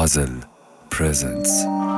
Puzzle presents.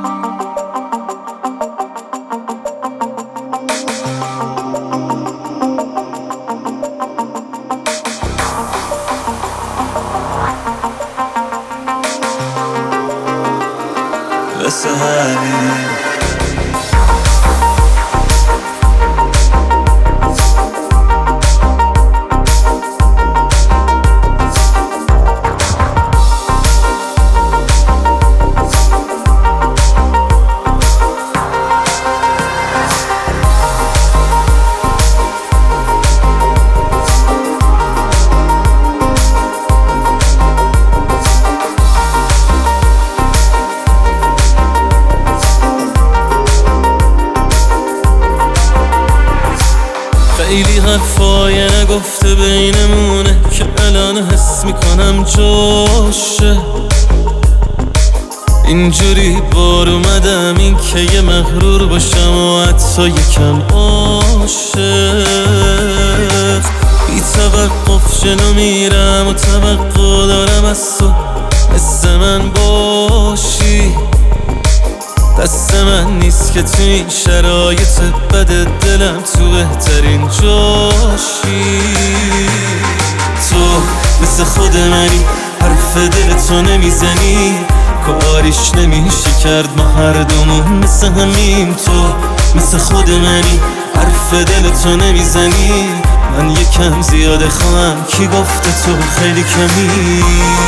خیلی حرفای نگفته بینمونه که الان حس میکنم جاشه. اینجوری بار اومدم این که یه مغرور باشم و حتی یکم عاشق. بی توقف جلو میرم و توقع دارم از تو مثل من باشی. دست من نیست که تو این شرایط بد دلم تو بهترین جاشی. تو مثل خود منی، حرف دل تو نمیزنی، کاریش نمیشه کرد، ما هر دومون مثل همیم. تو مثل خود منی، حرف دل تو نمیزنی، من یکم زیاده خواهم، کی گفته تو خیلی کمی.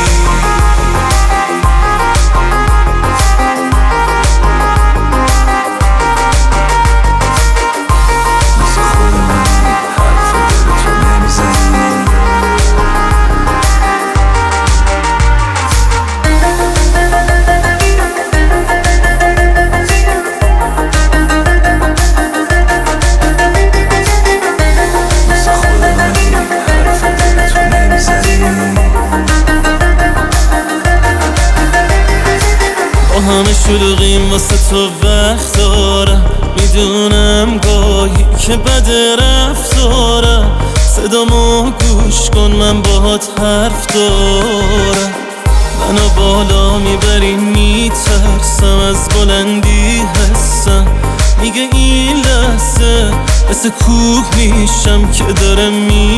همه شلوغیم واسه تو وقت دارم، میدونم گاهی که بد رفتارم. صدامو گوش کن من باهات حرف دارم. منو بالا میبری میترسم، از بلندی حسم میگه این لحظه مثل کوه میشم که داره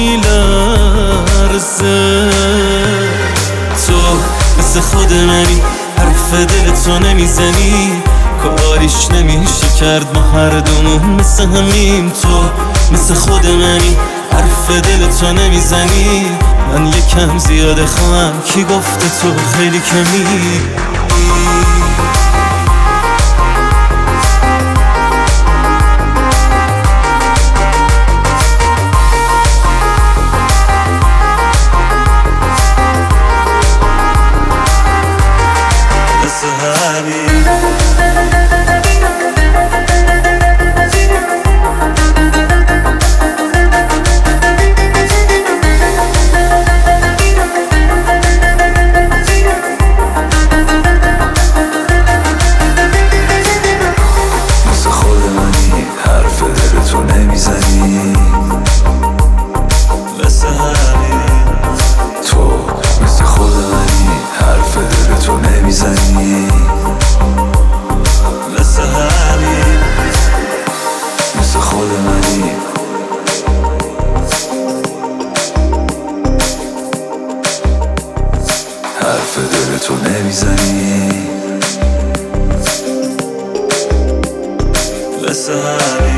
میلرزه. تو مثل خود منی، حرف دل تو نمیزنی، کاریش نمیشه کرد، ما هر دومون مثل همیم. تو مثل خود منی، حرف دل تو نمیزنی، من یکم زیاده خواهم، کی گفته تو خیلی کمی. حرف دل تو نمیزنی، مثل همین.